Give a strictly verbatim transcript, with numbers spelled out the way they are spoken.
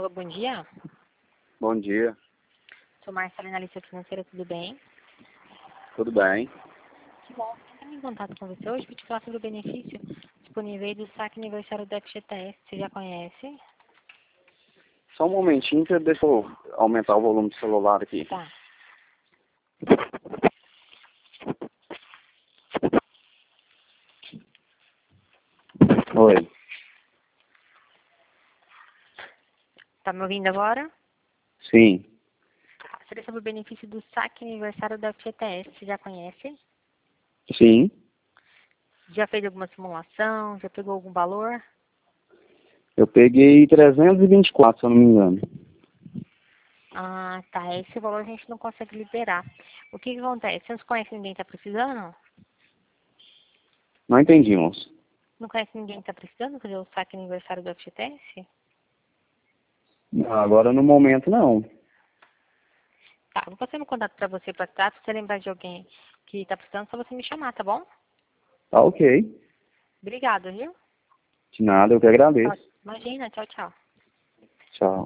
bom dia. Bom dia. Sou Marcela, analista financeira, tudo bem? Tudo bem? Que bom. Estou em contato com você hoje para te falar sobre o benefício disponível aí do saque aniversário da F G T S. Você já conhece? Só um momentinho, que deixa eu aumentar o volume do celular aqui. Tá. Oi. Tá me ouvindo agora? Sim. Seria sobre o benefício do saque aniversário da F G T S. Você já conhece? Sim. Já fez alguma simulação? Já pegou algum valor? Eu peguei trezentos e vinte e quatro, se eu não me engano. Ah, tá. Esse valor a gente não consegue liberar. O que que acontece? Você não conhece ninguém que tá precisando? Não entendi, moço. Não conhece ninguém que tá precisando fazer o saque aniversário da F G T S? Não, agora no momento não. Tá, vou passar meu contato pra você pra trás. Se você lembrar de alguém que tá precisando, é só você me chamar, tá bom? Tá ok. Obrigada, viu? De nada, eu que Tchau. agradeço. Imagina, tchau, tchau. Tchau.